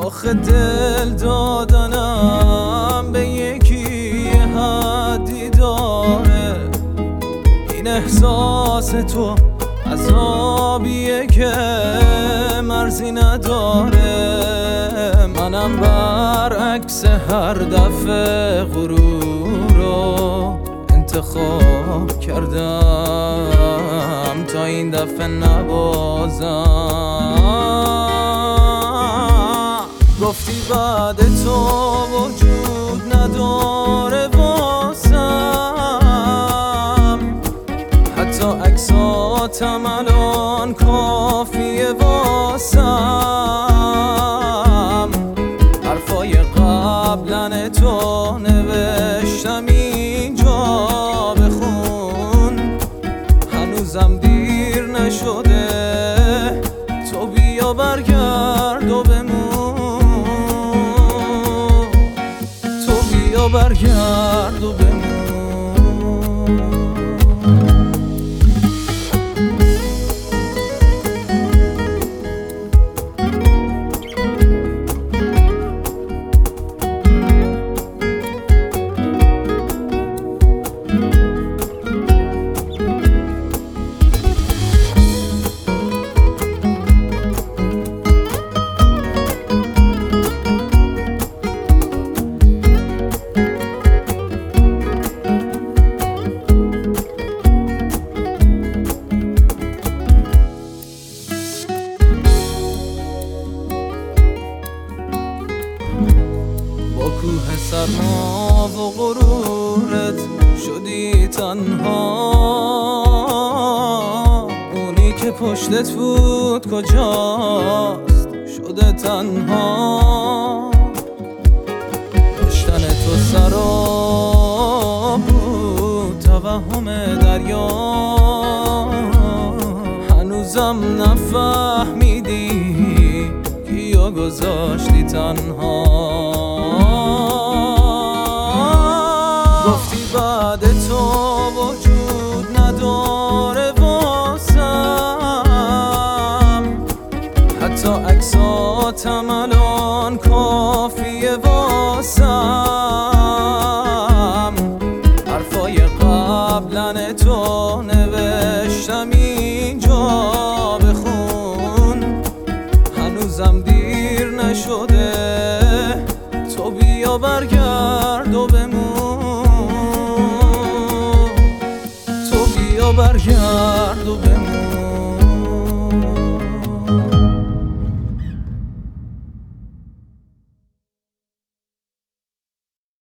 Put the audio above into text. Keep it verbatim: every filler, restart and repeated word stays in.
آخه دل دادنم به یکی حدی داره. این احساس تو عذابیه که مرزی نداره. منم برعکس هر دفعه غرور رو انتخاب کردم تا این دفعه نبازم. گفتی بعد تو وجود نداره واسم، حتی عکساتم الان کافیه واسم. حرفای قبلن تو نوشتم اینجا بخون، هنوزم دیر نشده تو بیا برگرد و بمون. تو بیا برگرد و بمون. با کوه سرما و غرورت شدی تنها، اونی که پشتت بود کجاست شده تنها. داشتن تو سراب بود توهم دریا، هنوزم نفهمیدی کیو گذاشتی تنها. گفتی بعد تو وجود نداره واسم، حتی عکساتم الان کافیه واسم. حرفای قبلن تو نوشتم اینجا بخون، هنوزم دیر نشده تو بیا برگرد و بمون. تو بیا برگرد و بمون.